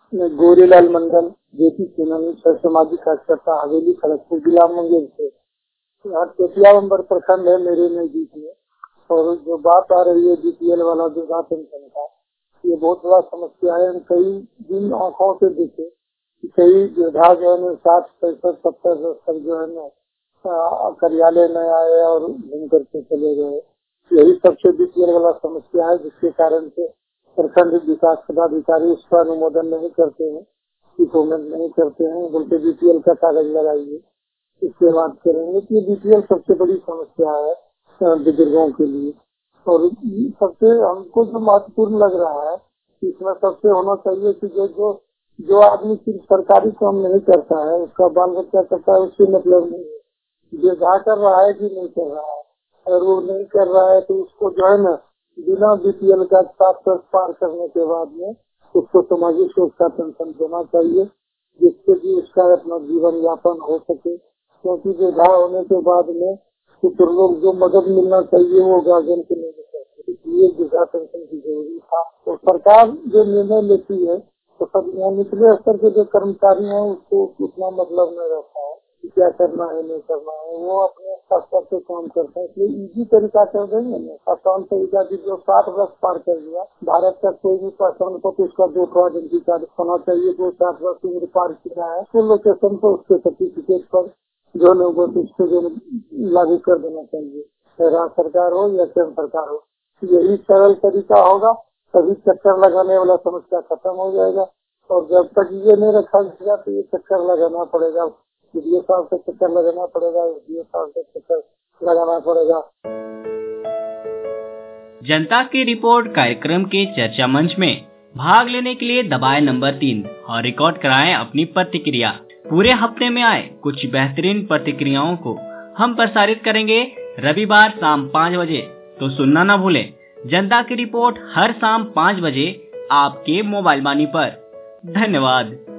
गोरीलाल मंडल, JP channel, सामाजिक कार्यकर्ता, हवेली खड़गपुर जिला मुंगेर से। यहाँ चेतिया नंबर प्रखंड है मेरे नजदीक में। और जो बात आ रही है बीपीएल वाला जो राशन का, ये बहुत बड़ा समस्या है। हम कई दिन आंखों से देखे कि कई विभाग जो है 60, 65, 70 तक जो है ना कार्यालय में आए और घूम करके चले गए। यही सबसे बीपीएल वाला समस्या है, जिसके कारण से प्रखंड विकास पदाधिकारी उसका अनुमोदन नहीं करते हैं, पेमेंट नहीं करते हैं, बोलते बीपीएल का कागज लगाइए, इसके बाद करेंगे। ये बीपीएल सबसे बड़ी समस्या है बुजुर्गों के लिए। और सबसे हमको जो महत्वपूर्ण लग रहा है, इसमें सबसे होना चाहिए कि जो आदमी सिर्फ सरकारी काम नहीं करता है, उसका बाल बच्चा करता है, उससे मतलब नहीं है। जो जा कर रहा है कि नहीं कर रहा है, अगर वो नहीं कर रहा है तो उसको जो है ना बिना बीपीएल का 7 वर्ष पार करने के बाद में उसको सामाजिक सुरक्षा पेंशन देना चाहिए, जिससे कि उसका अपना जीवन यापन हो सके। क्योंकि विवाह होने के बाद में कुछ लोग जो मदद मिलना चाहिए वो गार्जियन को नहीं मिलता, इसलिए वृद्धा पेंशन की जरूरी था। तो सरकार जो निर्णय लेती है तो सब निचले स्तर के जो कर्मचारी हैं उसको उतना मतलब नहीं रहता है कि क्या करना है नहीं करना है, वो अपने स्तर से काम करते हैं। इसलिए इजी तरीका कर देंगे ना, आसान तरीका की जो 60 वर्ष पार कर लिया, भारत का कोई भी पर्सन को तो उसका 2 आइडेंटिटी कार्ड होना चाहिए। जो 60 वर्ष उम्र पार किया है तो लोकेशन पर उसके सर्टिफिकेट पर जो लोगों को उसको जो लागू कर देना चाहिए, राज्य सरकार हो या केंद्र सरकार हो। यही सरल तरीका होगा, तभी चक्कर लगाने वाला समस्या खत्म हो जाएगा। और जब तक ये नहीं रखा जाएगा तो ये चक्कर लगाना पड़ेगा, वीडियो साल से चक्कर लगाना पड़ेगा, वीडियो साल से चक्कर लगाना पड़ेगा। जनता की रिपोर्ट कार्यक्रम के चर्चा मंच में भाग लेने के लिए दबाएं नंबर 3 और रिकॉर्ड कराएं अपनी प्रतिक्रिया। पूरे हफ्ते में आए कुछ बेहतरीन प्रतिक्रियाओं को हम प्रसारित करेंगे रविवार शाम 5 बजे, तो सुनना न भूलें। जनता की रिपोर्ट हर शाम 5 बजे आपके मोबाइल बानी पर। धन्यवाद।